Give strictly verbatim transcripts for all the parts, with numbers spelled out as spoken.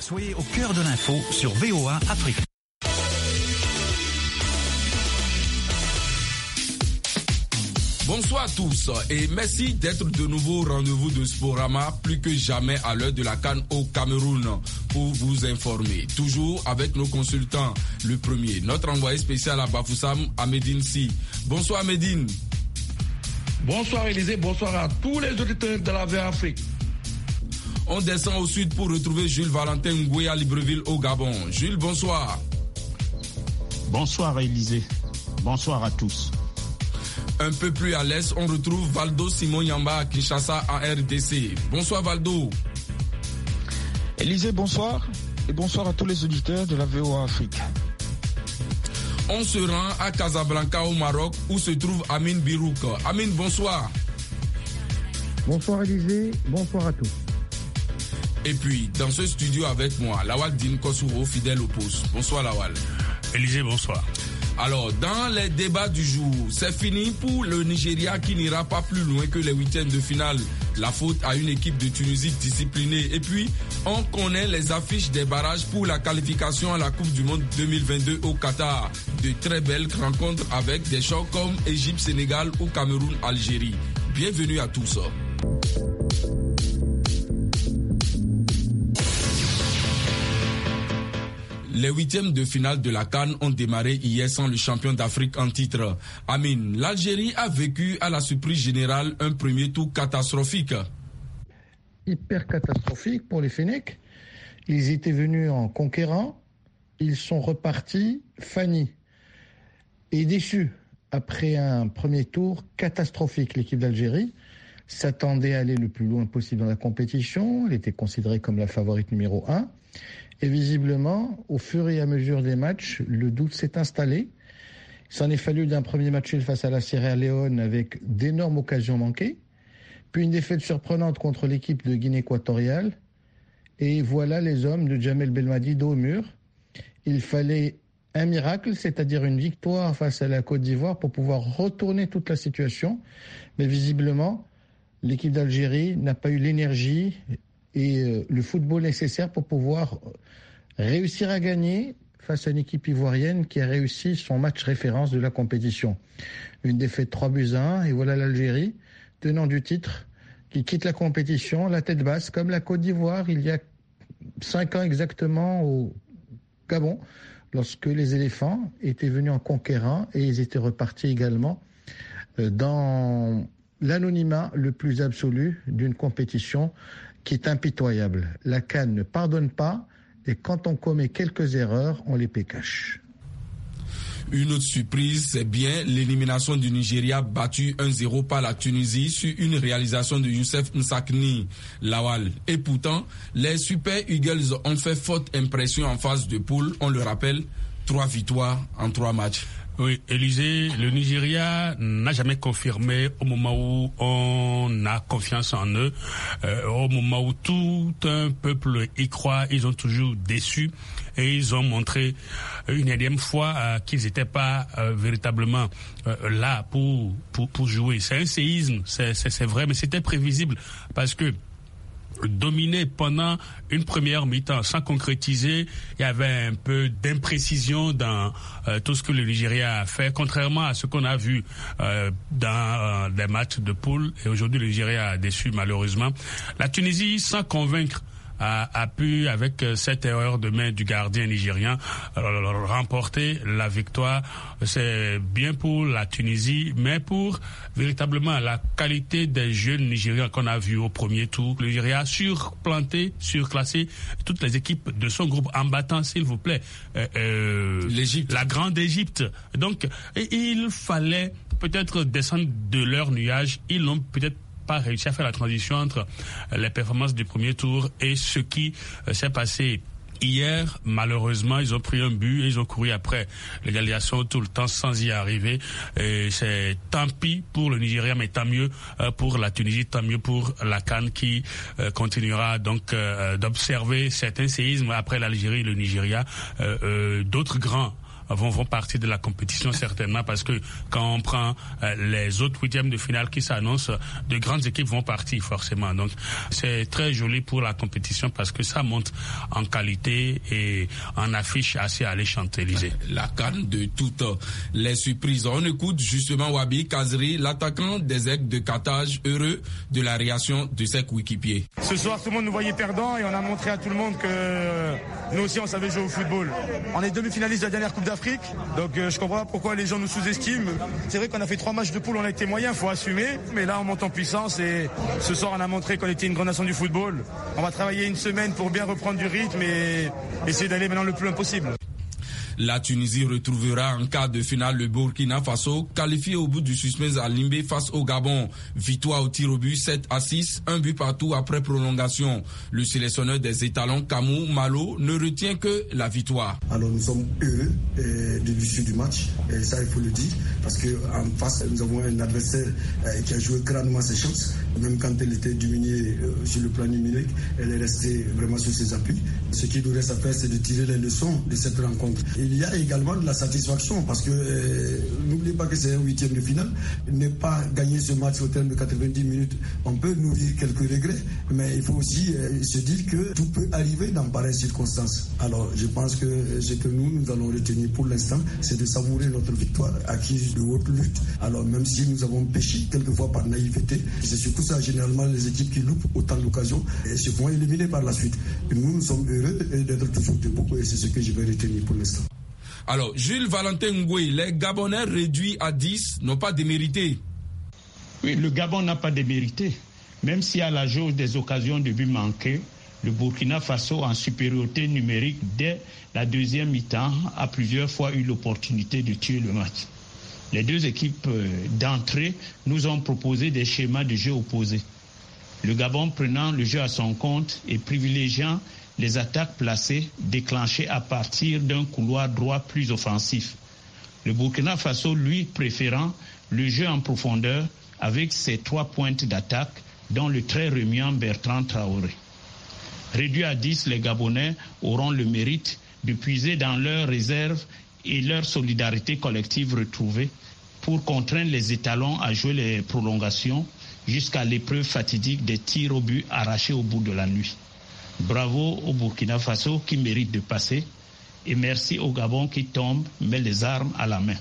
Soyez au cœur de l'info sur V O A Afrique. Bonsoir à tous et merci d'être de nouveau au rendez-vous de Sporama, plus que jamais à l'heure de la CAN au Cameroun, pour vous informer. Toujours avec nos consultants. Le premier, notre envoyé spécial à Bafoussam, Ahmedine Si. Bonsoir Ahmedine. Bonsoir Élisée, bonsoir à tous les auditeurs de la V O A Afrique. On descend au sud pour retrouver Jules Valentin Ngoué à Libreville au Gabon. Jules, bonsoir. Bonsoir Élisée. Bonsoir à tous. Un peu plus à l'est, on retrouve Valdo Simon Yamba à Kinshasa en R D C. Bonsoir Valdo. Élisée, bonsoir. Et bonsoir à tous les auditeurs de la V O A Afrique. On se rend à Casablanca au Maroc où se trouve Amine Birouk. Amine, bonsoir. Bonsoir Élisée, bonsoir à tous. Et puis, dans ce studio avec moi, Lawal Din Kossouro, fidèle au poste. Bonsoir Lawal. Élisée, bonsoir. Alors, dans les débats du jour, c'est fini pour le Nigeria qui n'ira pas plus loin que les huitièmes de finale. La faute à une équipe de Tunisie disciplinée. Et puis, on connaît les affiches des barrages pour la qualification à la Coupe du Monde deux mille vingt-deux au Qatar. De très belles rencontres avec des chocs comme Égypte, Sénégal ou Cameroun, Algérie. Bienvenue à tous. Les huitièmes de finale de la CAN ont démarré hier sans le champion d'Afrique en titre. Amine, l'Algérie a vécu à la surprise générale un premier tour catastrophique. Hyper catastrophique pour les Fennecs. Ils étaient venus en conquérant, ils sont repartis fannis et déçus. Après un premier tour catastrophique, l'équipe d'Algérie s'attendait à aller le plus loin possible dans la compétition. Elle était considérée comme la favorite numéro un. Et visiblement, au fur et à mesure des matchs, le doute s'est installé. Il s'en est fallu d'un premier match face à la Sierra Leone avec d'énormes occasions manquées, puis une défaite surprenante contre l'équipe de Guinée équatoriale. Et voilà les hommes de Djamel Belmadi dos au mur. Il fallait un miracle, c'est-à-dire une victoire face à la Côte d'Ivoire pour pouvoir retourner toute la situation. Mais visiblement, l'équipe d'Algérie n'a pas eu l'énergie et le football nécessaire pour pouvoir réussir à gagner face à une équipe ivoirienne qui a réussi son match référence de la compétition. Une défaite trois buts à un et voilà l'Algérie, tenant du titre, qui quitte la compétition, la tête basse, comme la Côte d'Ivoire il y a cinq ans exactement au Gabon, lorsque les éléphants étaient venus en conquérant et ils étaient repartis également dans l'anonymat le plus absolu d'une compétition qui est impitoyable. La CAN ne pardonne pas et quand on commet quelques erreurs, on les paie cash. Une autre surprise, c'est bien l'élimination du Nigeria battu un zéro par la Tunisie sur une réalisation de Youssef Msakni Lawal. Et pourtant, les Super Eagles ont fait forte impression en phase de poule. On le rappelle, trois victoires en trois matchs. Oui, Élisée, le Nigeria n'a jamais confirmé au moment où on a confiance en eux, euh, au moment où tout un peuple y croit, ils ont toujours déçu et ils ont montré une énième fois euh, qu'ils n'étaient pas euh, véritablement euh, là pour, pour pour jouer. C'est un séisme, c'est, c'est, c'est vrai, mais c'était prévisible parce que dominé pendant une première mi-temps sans concrétiser, il y avait un peu d'imprécision dans euh, tout ce que le Nigeria a fait, contrairement à ce qu'on a vu euh, dans euh, des matchs de poule. Et aujourd'hui, le Nigeria a déçu malheureusement. La Tunisie, sans convaincre, A, a pu, avec cette erreur de main du gardien nigérien, euh, remporter la victoire. C'est bien pour la Tunisie, mais pour véritablement la qualité des jeunes Nigériens qu'on a vus au premier tour. Le Nigeria a surplanté, surclassé toutes les équipes de son groupe en battant, s'il vous plaît, euh, euh, l'Égypte, la grande Égypte. Donc, il fallait peut-être descendre de leur nuage. Ils l'ont peut-être pas réussi à faire la transition entre les performances du premier tour et ce qui s'est passé hier. Malheureusement, ils ont pris un but et ils ont couru après l'égalisation tout le temps sans y arriver. Et c'est tant pis pour le Nigeria, mais tant mieux pour la Tunisie, tant mieux pour la CAN qui continuera donc d'observer certains séismes après l'Algérie et le Nigeria. D'autres grands vont, vont partir de la compétition certainement, parce que quand on prend euh, les autres huitièmes de finale qui s'annoncent, de grandes équipes vont partir forcément. Donc c'est très joli pour la compétition parce que ça monte en qualité et en affiche assez alléchante, Élysée. La canne de toutes les surprises. On écoute justement Wabi Kazri, l'attaquant des Aigles de Carthage, heureux de la réaction de ses coéquipiers. Ce soir, tout le monde nous voyait perdants et on a montré à tout le monde que nous aussi on savait jouer au football. On est demi-finaliste de la dernière Coupe d'Afrique, donc euh, je comprends pas pourquoi les gens nous sous-estiment. C'est vrai qu'on a fait trois matchs de poule, on a été moyen, faut assumer, mais là on monte en puissance et ce soir on a montré qu'on était une grande nation du football. On va travailler une semaine pour bien reprendre du rythme et essayer d'aller maintenant le plus loin possible. La Tunisie retrouvera en quart de finale le Burkina Faso, qualifié au bout du suspense à Limbé face au Gabon. Victoire au tir au but sept à six, un but partout après prolongation. Le sélectionneur des étalons Kamou Malo ne retient que la victoire. Alors nous sommes heureux euh, de l'issue du match, et ça il faut le dire, parce qu'en face nous avons un adversaire euh, qui a joué crânement ses chances. Même quand elle était diminuée euh, sur le plan numérique, elle est restée vraiment sur ses appuis. Ce qui nous reste à faire, c'est de tirer les leçons de cette rencontre. Il y a également de la satisfaction parce que euh, n'oubliez pas que c'est un huitième de finale. Ne pas gagner ce match au terme de quatre-vingt-dix minutes, on peut nourrir quelques regrets, mais il faut aussi euh, se dire que tout peut arriver dans pareilles circonstances. Alors je pense que ce que nous, nous allons retenir pour l'instant, c'est de savourer notre victoire acquise de haute lutte. Alors même si nous avons péché quelquefois par naïveté, c'est surtout ça, généralement les équipes qui loupent autant d'occasions et se font éliminer par la suite. Et nous, nous sommes heureux d'être toujours debout et c'est ce que je vais retenir pour l'instant. Alors, Jules Valentin Ngoué, les Gabonais réduits à dix n'ont pas démérité. Oui, le Gabon n'a pas démérité. Même si à la jauge des occasions de but manquées, le Burkina Faso, en supériorité numérique dès la deuxième mi-temps, a plusieurs fois eu l'opportunité de tuer le match. Les deux équipes d'entrée nous ont proposé des schémas de jeu opposés. Le Gabon prenant le jeu à son compte et privilégiant les attaques placées déclenchées à partir d'un couloir droit plus offensif. Le Burkina Faso, lui, préférant le jeu en profondeur avec ses trois pointes d'attaque, dont le très remuant Bertrand Traoré. Réduits à dix, les Gabonais auront le mérite de puiser dans leurs réserves et leur solidarité collective retrouvée pour contraindre les étalons à jouer les prolongations jusqu'à l'épreuve fatidique des tirs au but arrachés au bout de la nuit. Bravo au Burkina Faso qui mérite de passer et merci au Gabon qui tombe mais les armes à la main.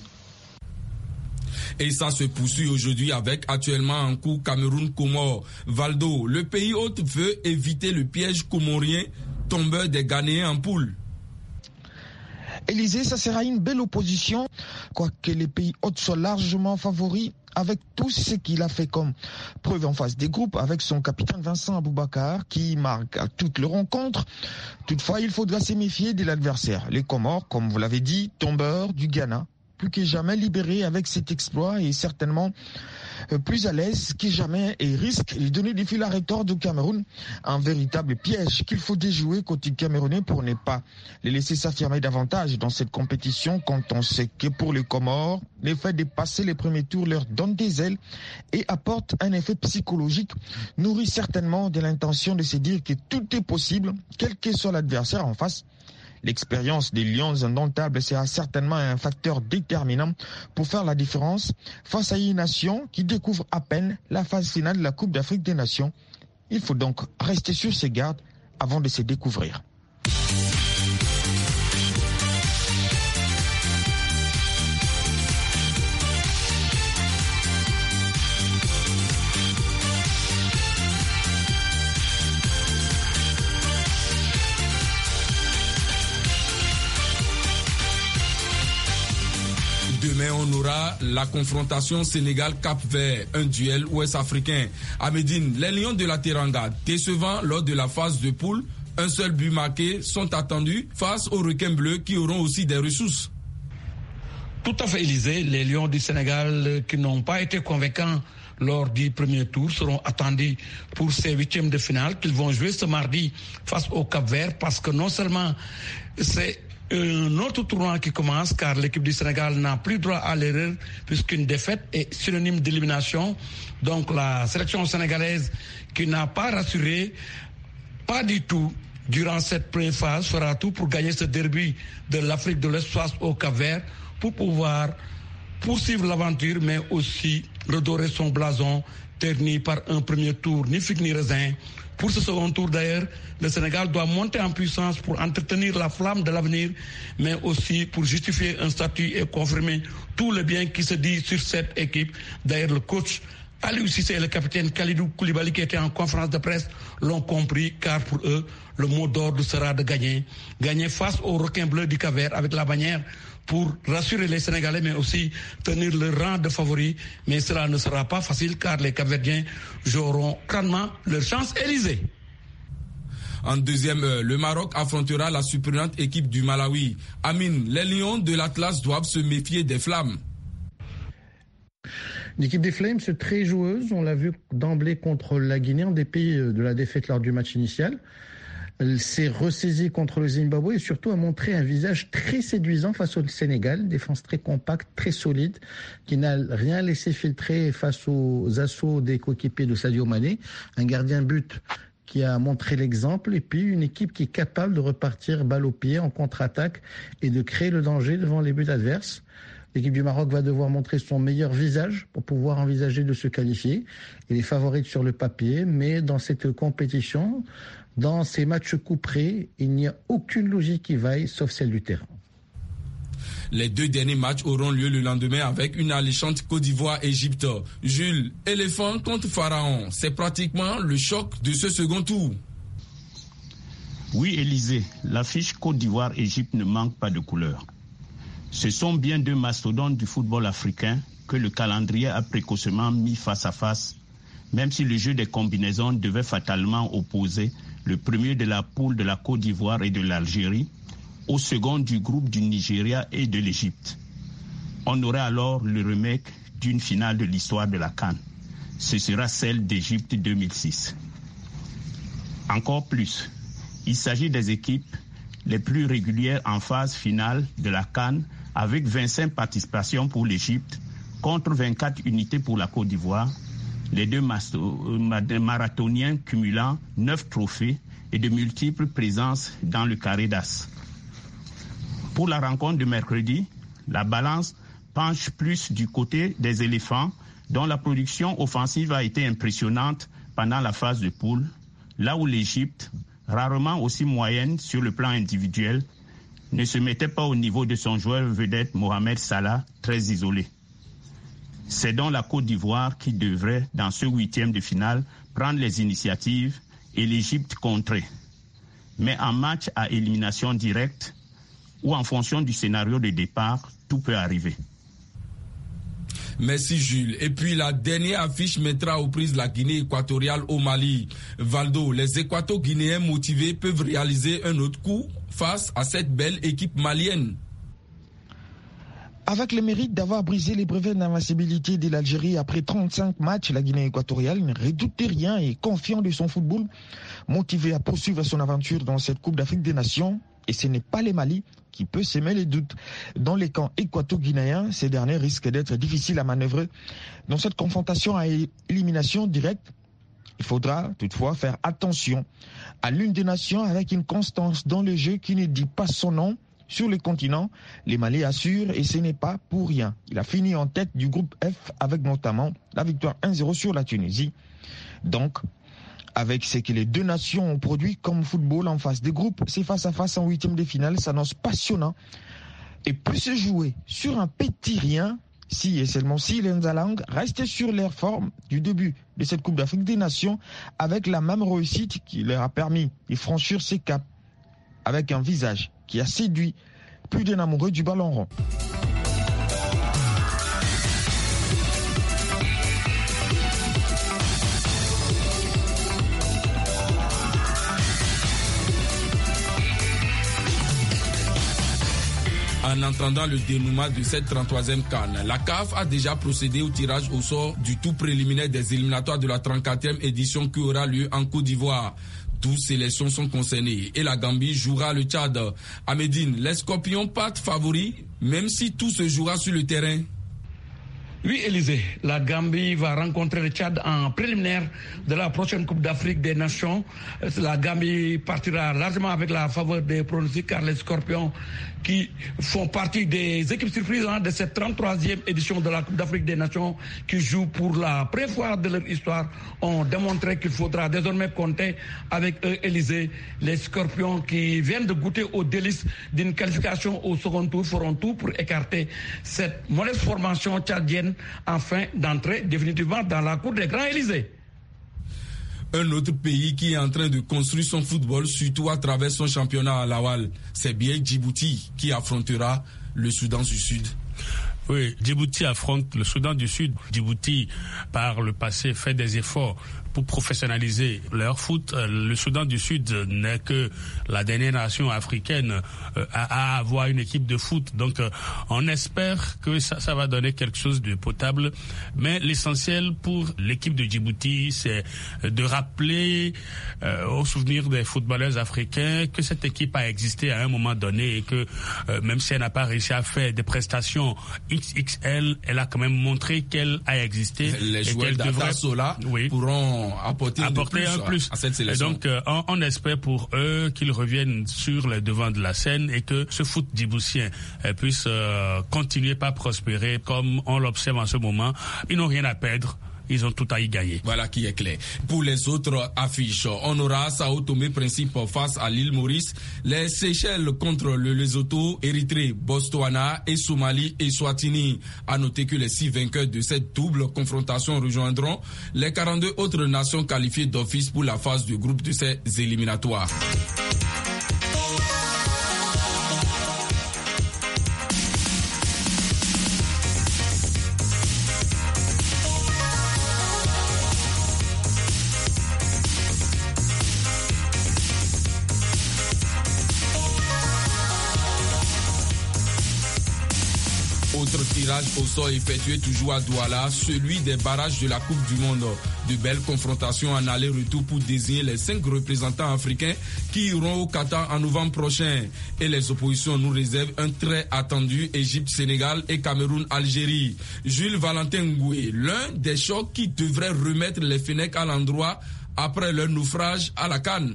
Et ça se poursuit aujourd'hui avec actuellement en cours Cameroun-Comores. Valdo, le pays hôte veut éviter le piège comorien, tombeur des Ghanéens en poule. Élysée, ça sera une belle opposition, quoique les pays hôtes soient largement favoris, avec tout ce qu'il a fait comme preuve en face des groupes, avec son capitaine Vincent Aboubakar, qui marque à toutes les rencontres. Toutefois, il faudra se méfier de l'adversaire. Les Comores, comme vous l'avez dit, tombeurs du Ghana, plus que jamais libérés avec cet exploit et certainement plus à l'aise que jamais et risque de donner des fils à retordre du Cameroun, un véritable piège qu'il faut déjouer côté camerounais pour ne pas les laisser s'affirmer davantage dans cette compétition quand on sait que pour les Comores, le fait de passer les premiers tours leur donne des ailes et apporte un effet psychologique, nourrit certainement de l'intention de se dire que tout est possible, quel que soit l'adversaire en face. L'expérience des Lions indomptables sera certainement un facteur déterminant pour faire la différence face à une nation qui découvre à peine la phase finale de la Coupe d'Afrique des Nations. Il faut donc rester sur ses gardes avant de se découvrir. Demain, on aura la confrontation Sénégal-Cap-Vert, un duel ouest-africain. À Médine, les Lions de la Teranga, décevant lors de la phase de poule, un seul but marqué, sont attendus face aux requins bleus qui auront aussi des ressources. Tout à fait, Élysée. Les Lions du Sénégal qui n'ont pas été convaincants lors du premier tour seront attendus pour ces huitièmes de finale qu'ils vont jouer ce mardi face au Cap-Vert, parce que non seulement c'est un autre tournoi qui commence, car l'équipe du Sénégal n'a plus droit à l'erreur puisqu'une défaite est synonyme d'élimination. Donc la sélection sénégalaise qui n'a pas rassuré, pas du tout, durant cette première phase, fera tout pour gagner ce derby de l'Afrique de l'Est face au Cap-Vert pour pouvoir poursuivre l'aventure, mais aussi redorer son blason terni par un premier tour ni figue ni raisin. Pour ce second tour d'ailleurs, le Sénégal doit monter en puissance pour entretenir la flamme de l'avenir, mais aussi pour justifier un statut et confirmer tout le bien qui se dit sur cette équipe. D'ailleurs, le coach Aliou Cissé et le capitaine Kalidou Koulibaly qui étaient en conférence de presse l'ont compris, car pour eux, le mot d'ordre sera de gagner. Gagner face aux requins bleus du Cap-Vert avec la bannière pour rassurer les Sénégalais, mais aussi tenir le rang de favoris. Mais cela ne sera pas facile car les Cap-Verdiens joueront crânement leur chance Élysée. En deuxième heure, le Maroc affrontera la surprenante équipe du Malawi. Amine, les Lions de l'Atlas doivent se méfier des Flammes. L'équipe des Flames est très joueuse, on l'a vu d'emblée contre la Guinée en dépit de la défaite lors du match initial. Elle s'est ressaisie contre le Zimbabwe et surtout a montré un visage très séduisant face au Sénégal, défense très compacte, très solide, qui n'a rien laissé filtrer face aux assauts des coéquipiers de Sadio Mané, un gardien but qui a montré l'exemple, et puis une équipe qui est capable de repartir balle au pied en contre-attaque et de créer le danger devant les buts adverses. L'équipe du Maroc va devoir montrer son meilleur visage pour pouvoir envisager de se qualifier. Il est favorite sur le papier, mais dans cette compétition, dans ces matchs couperés, il n'y a aucune logique qui vaille, sauf celle du terrain. Les deux derniers matchs auront lieu le lendemain avec une alléchante Côte d'Ivoire-Égypte. Jules, éléphant contre Pharaon, c'est pratiquement le choc de ce second tour. Oui, Élysée, l'affiche Côte d'Ivoire-Égypte ne manque pas de couleur. Ce sont bien deux mastodontes du football africain que le calendrier a précocement mis face à face, même si le jeu des combinaisons devait fatalement opposer le premier de la poule de la Côte d'Ivoire et de l'Algérie au second du groupe du Nigeria et de l'Égypte. On aurait alors le remake d'une finale de l'histoire de la CAN. Ce sera celle d'Égypte deux mille six. Encore plus, il s'agit des équipes les plus régulières en phase finale de la CAN, avec vingt-cinq participations pour l'Égypte contre vingt-quatre unités pour la Côte d'Ivoire, les deux marathoniens cumulant neuf trophées et de multiples présences dans le carré d'as. Pour la rencontre de mercredi, la balance penche plus du côté des éléphants, dont la production offensive a été impressionnante pendant la phase de poule, là où l'Égypte, rarement aussi moyenne sur le plan individuel, ne se mettait pas au niveau de son joueur vedette Mohamed Salah, très isolé. C'est donc la Côte d'Ivoire qui devrait, dans ce huitième de finale, prendre les initiatives et l'Égypte contrer. Mais en match à élimination directe, ou en fonction du scénario de départ, tout peut arriver. Merci Jules. Et puis la dernière affiche mettra aux prises la Guinée équatoriale au Mali. Valdo, les Équato-Guinéens motivés peuvent réaliser un autre coup face à cette belle équipe malienne. Avec le mérite d'avoir brisé les brevets d'invincibilité de l'Algérie après trente-cinq matchs, la Guinée équatoriale ne redoute rien et confiant de son football, motivé à poursuivre son aventure dans cette Coupe d'Afrique des Nations. Et ce n'est pas les Mali qui peut semer les doutes. Dans les camps équato-guinéens, ces derniers risquent d'être difficiles à manœuvrer. Dans cette confrontation à élimination directe, il faudra toutefois faire attention à l'une des nations avec une constance dans le jeu qui ne dit pas son nom. Sur le continent, les Mali assurent et ce n'est pas pour rien. Il a fini en tête du groupe F avec notamment la victoire un zéro sur la Tunisie. Donc, avec ce que les deux nations ont produit comme football en phase de groupe, ces face-à-face en huitième de finale s'annonce passionnant et peut se jouer sur un petit rien si et seulement si les Nzalang restent sur leur forme du début de cette Coupe d'Afrique des Nations avec la même réussite qui leur a permis de franchir ces caps avec un visage qui a séduit plus d'un amoureux du ballon rond. En entendant le dénouement de cette trente-troisième CAN, la C A F a déjà procédé au tirage au sort du tout préliminaire des éliminatoires de la trente-quatrième édition qui aura lieu en Côte d'Ivoire. douze sélections sont concernées et la Gambie jouera le Tchad. À Médine, les Scorpions partent favoris, même si tout se jouera sur le terrain. Oui, Élisée, la Gambie va rencontrer le Tchad en préliminaire de la prochaine Coupe d'Afrique des Nations. La Gambie partira largement avec la faveur des pronostics car les Scorpions qui font partie des équipes surprises hein, de cette trente-troisième édition de la Coupe d'Afrique des Nations qui jouent pour la première fois de leur histoire ont démontré qu'il faudra désormais compter avec eux, Élisée. Les Scorpions qui viennent de goûter aux délices d'une qualification au second tour feront tout pour écarter cette modeste formation tchadienne afin d'entrer définitivement dans la cour des grands, Élysées. Un autre pays qui est en train de construire son football, surtout à travers son championnat à Lawal, c'est bien Djibouti qui affrontera le Soudan du Sud. Oui, Djibouti affronte le Soudan du Sud. Djibouti, par le passé, fait des efforts pour professionnaliser leur foot. Le Soudan du Sud n'est que la dernière nation africaine à avoir une équipe de foot. Donc, on espère que ça, ça va donner quelque chose de potable. Mais l'essentiel pour l'équipe de Djibouti, c'est de rappeler euh, au souvenir des footballeurs africains que cette équipe a existé à un moment donné et que euh, même si elle n'a pas réussi à faire des prestations X X L, elle a quand même montré qu'elle a existé. Les et joueurs devrait... Sola oui. pourront apporter, apporter plus un plus à cette sélection. Et donc, euh, on, on espère pour eux qu'ils reviennent sur le devant de la scène et que ce foot djiboutien euh, puisse euh, continuer par prospérer comme on l'observe en ce moment. Ils n'ont rien à perdre. Ils ont tout à y gagner. Voilà qui est clair. Pour les autres affiches, on aura Sao Tomé Principe face à l'île Maurice, les Seychelles contre le Lesotho, Érythrée, Botswana et Somalie et Swatini. À noter que les six vainqueurs de cette double confrontation rejoindront les quarante-deux autres nations qualifiées d'office pour la phase de groupe de ces éliminatoires. Autre tirage au sort effectué toujours à Douala, celui des barrages de la Coupe du Monde. De belles confrontations en aller-retour pour désigner les cinq représentants africains qui iront au Qatar en novembre prochain. Et les oppositions nous réservent un très attendu Égypte-Sénégal et Cameroun-Algérie. Jules Valentin Ngoué, l'un des chocs qui devrait remettre les Fennecs à l'endroit après leur naufrage à la CAN.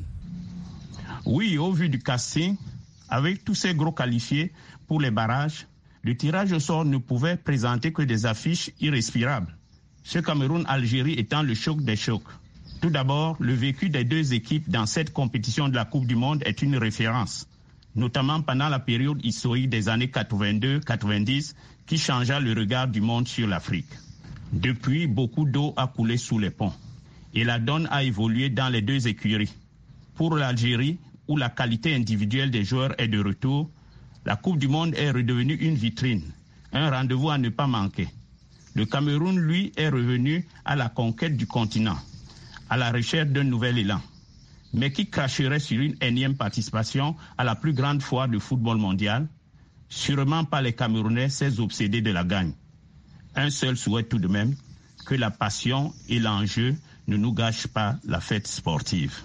Oui, au vu du casting, avec tous ces gros qualifiés pour les barrages, le tirage au sort ne pouvait présenter que des affiches irrespirables. Ce Cameroun-Algérie étant le choc des chocs. Tout d'abord, le vécu des deux équipes dans cette compétition de la Coupe du Monde est une référence, notamment pendant la période historique des années quatre-vingt-deux quatre-vingt-dix qui changea le regard du monde sur l'Afrique. Depuis, beaucoup d'eau a coulé sous les ponts et la donne a évolué dans les deux écuries. Pour l'Algérie, où la qualité individuelle des joueurs est de retour, la Coupe du Monde est redevenue une vitrine, un rendez-vous à ne pas manquer. Le Cameroun, lui, est revenu à la conquête du continent, à la recherche d'un nouvel élan, mais qui cracherait sur une énième participation à la plus grande foire de football mondial, sûrement pas les Camerounais, ces obsédés de la gagne. Un seul souhait tout de même, que la passion et l'enjeu ne nous gâchent pas la fête sportive.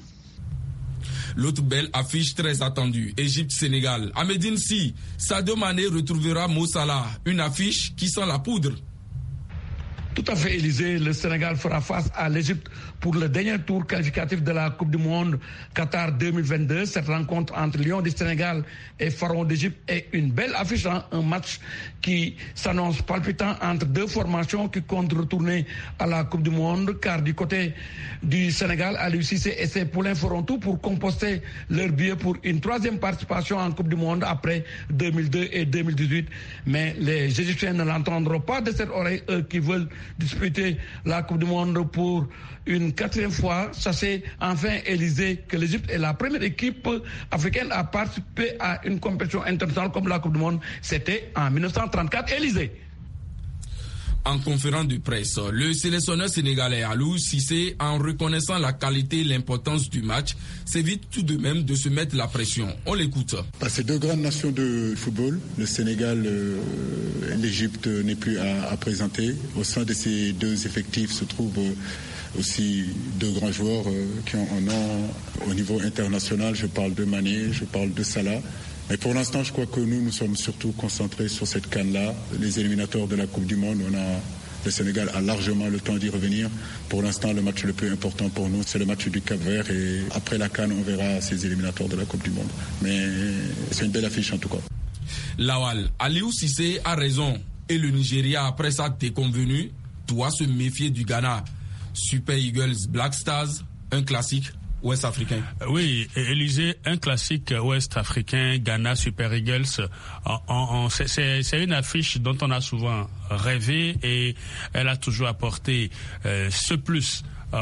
L'autre belle affiche très attendue, Égypte-Sénégal. À Médine Si, Sadio Mané retrouvera Mo Salah, une affiche qui sent la poudre. Tout à fait, Élysée. Le Sénégal fera face à l'Égypte pour le dernier tour qualificatif de la Coupe du Monde Qatar deux mille vingt-deux. Cette rencontre entre Lions du Sénégal et Pharaon d'Égypte est une belle affiche, hein? Un match qui s'annonce palpitant entre deux formations qui comptent retourner à la Coupe du Monde, car du côté du Sénégal, Aliou Cissé et ses poulains feront tout pour composter leur billet pour une troisième participation en Coupe du Monde après deux mille deux et deux mille dix-huit. Mais les Égyptiens ne l'entendront pas de cette oreille, eux qui veulent disputer la Coupe du Monde pour une quatrième fois. Sachez enfin, Élysée, que l'Égypte est la première équipe africaine à participer à une compétition internationale comme la Coupe du Monde. C'était en mille neuf cent trente-quatre, Élysée. En conférence de presse, le sélectionneur sénégalais Aliou Cissé, en reconnaissant la qualité et l'importance du match, s'évite tout de même de se mettre la pression. On l'écoute. C'est deux grandes nations de football. Le Sénégal, euh, l'Égypte n'est plus à, à présenter. Au sein de ces deux effectifs se trouvent euh, aussi deux grands joueurs euh, qui ont un nom au niveau international. Je parle de Mané, je parle de Salah. Mais pour l'instant, je crois que nous, nous sommes surtout concentrés sur cette CAN-là. Les éliminateurs de la Coupe du Monde, on a Le Sénégal a largement le temps d'y revenir. Pour l'instant, le match le plus important pour nous, c'est le match du Cap-Vert. Et après la CAN, on verra ces éliminatoires de la Coupe du Monde. Mais c'est une belle affiche en tout cas. Lawal, Aliou Cissé a raison. Et le Nigeria, après sa déconvenue, doit se méfier du Ghana. Super Eagles, Black Stars, un classique ouest-africain. Oui, Élysée, un classique ouest-africain, Ghana, Super Eagles. En, en, c'est, c'est une affiche dont on a souvent rêvé et elle a toujours apporté euh, ce plus. Euh,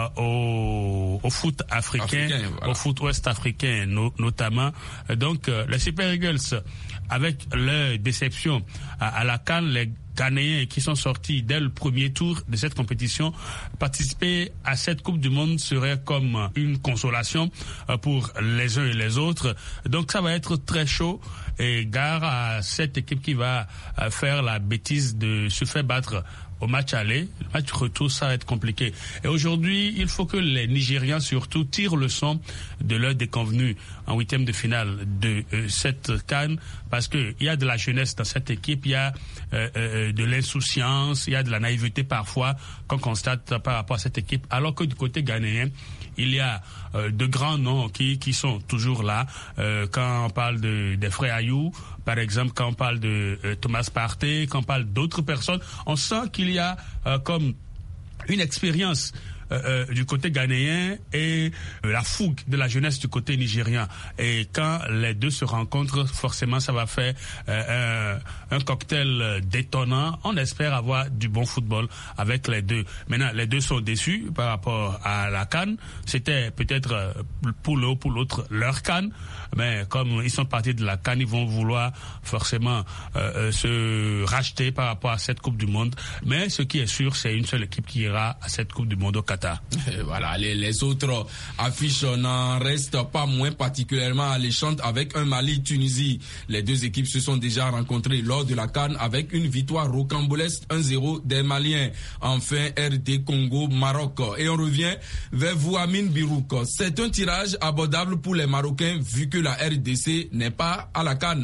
au, au foot africain, africain voilà. Au foot ouest-africain no, notamment. Donc, euh, les Super Eagles, avec leur déception à, à la CAN, les Ghanéens qui sont sortis dès le premier tour de cette compétition, participer à cette Coupe du Monde serait comme une consolation pour les uns et les autres. Donc ça va être très chaud et gare à cette équipe qui va faire la bêtise de se faire battre au match aller. Le match retour, ça va être compliqué. Et aujourd'hui, il faut que les Nigérians surtout tirent le son de leur déconvenue en huitième de finale de euh, cette CAN, parce que il y a de la jeunesse dans cette équipe, il y a euh, euh, de l'insouciance, il y a de la naïveté parfois qu'on constate par rapport à cette équipe, alors que du côté ghanéen, il y a euh, de grands noms qui qui sont toujours là. Euh, quand on parle de des frères Ayou, par exemple, quand on parle de euh, Thomas Partey, quand on parle d'autres personnes, on sent qu'il y a euh, comme une expérience Euh, euh, du côté ghanéen et euh, la fougue de la jeunesse du côté nigérien. Et quand les deux se rencontrent, forcément, ça va faire euh, un, un cocktail détonnant. On espère avoir du bon football avec les deux. Maintenant, les deux sont déçus par rapport à la CAN. C'était peut-être pour l'un ou pour l'autre leur CAN, mais comme ils sont partis de la CAN, ils vont vouloir forcément euh, se racheter par rapport à cette Coupe du Monde. Mais ce qui est sûr, c'est une seule équipe qui ira à cette Coupe du Monde au Qatar. Et voilà, les, les autres affiches n'en restent pas moins particulièrement alléchantes avec un Mali-Tunisie. Les deux équipes se sont déjà rencontrées lors de la CAN avec une victoire rocambolesque un zéro des Maliens. Enfin, R D Congo-Maroc. Et on revient vers vous, Amine Birouk. C'est un tirage abordable pour les Marocains vu que la R D C n'est pas à la CAN.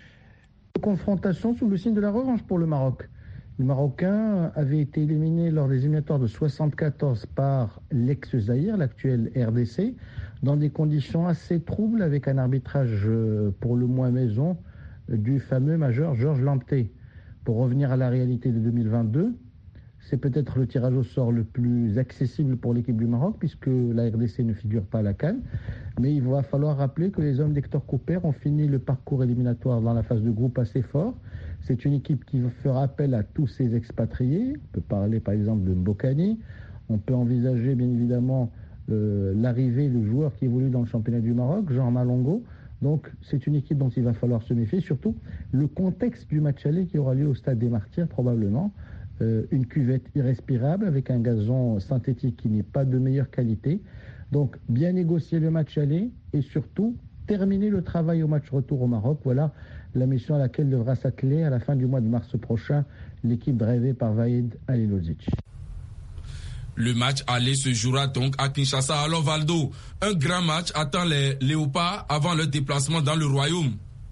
Confrontation sous le signe de la revanche pour le Maroc. Les Marocains avaient été éliminés lors des éliminatoires de soixante-quatorze par l'ex-Zaïre, l'actuel R D C, dans des conditions assez troubles avec un arbitrage pour le moins maison du fameux majeur Georges Lamptey. Pour revenir à la réalité de deux mille vingt-deux, c'est peut-être le tirage au sort le plus accessible pour l'équipe du Maroc puisque la R D C ne figure pas à la CAN. Mais il va falloir rappeler que les hommes d'Hector Cooper ont fini le parcours éliminatoire dans la phase de groupe assez fort. C'est une équipe qui fera appel à tous ses expatriés. On peut parler par exemple de Mbokani. On peut envisager bien évidemment euh, l'arrivée de joueurs qui évoluent dans le championnat du Maroc, Jean Malongo. Donc c'est une équipe dont il va falloir se méfier. Surtout le contexte du match aller qui aura lieu au Stade des Martyrs probablement. Euh, une cuvette irrespirable avec un gazon synthétique qui n'est pas de meilleure qualité. Donc bien négocier le match aller et surtout terminer le travail au match retour au Maroc. Voilà la mission à laquelle devra s'atteler à la fin du mois de mars prochain l'équipe drivée par Vaïd Halilovic. Le match aller se jouera donc à Kinshasa. Alors Valdo, un grand match attend les Léopards avant leur déplacement dans le Royaume.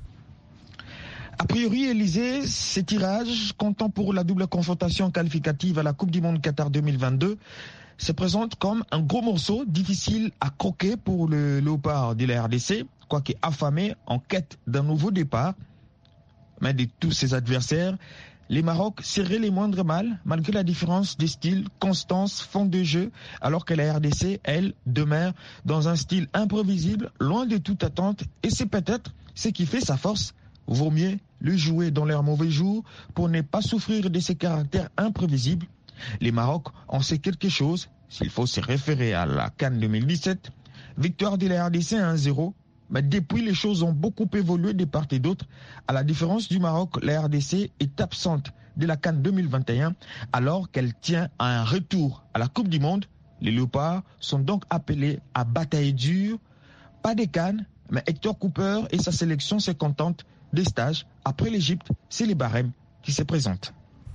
A priori, Élysée, ces tirages, comptant pour la double confrontation qualificative à la Coupe du Monde Qatar deux mille vingt-deux, se présentent comme un gros morceau difficile à croquer pour le Léopard de la R D C, quoique affamé en quête d'un nouveau départ. Mais de tous ses adversaires, les Maroc seraient les moindres mal, malgré la différence de style, constance, fond de jeu, alors que la R D C, elle, demeure dans un style imprévisible, loin de toute attente, et c'est peut-être ce qui fait sa force. Vaut mieux le jouer dans leurs mauvais jours pour ne pas souffrir de ces caractères imprévisibles. Les Maroc en sait quelque chose, s'il faut se référer à la CAN deux mille dix-sept. Victoire de la R D C un zéro, mais depuis les choses ont beaucoup évolué de part et d'autre. À la différence du Maroc, la R D C est absente de la CAN deux mille vingt et un alors qu'elle tient à un retour à la Coupe du Monde. Les Léopards sont donc appelés à batailler dure. Pas de CAN, mais Hector Cooper et sa sélection se contentent des stages. Après l'Égypte, c'est les barèmes qui se présentent.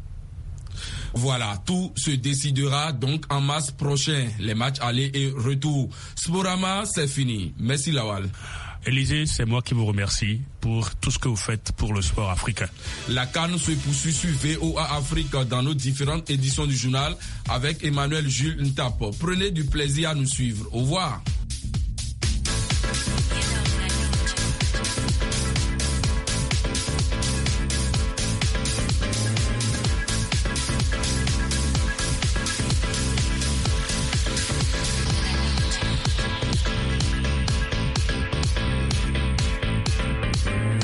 Voilà, tout se décidera donc en mars prochain. Les matchs aller et retour. Sporama, c'est fini. Merci Lawal. Élisée, c'est moi qui vous remercie pour tout ce que vous faites pour le sport africain. La CAN se poursuit sur V O A Afrique dans nos différentes éditions du journal avec Emmanuel Jules Ntap. Prenez du plaisir à nous suivre. Au revoir.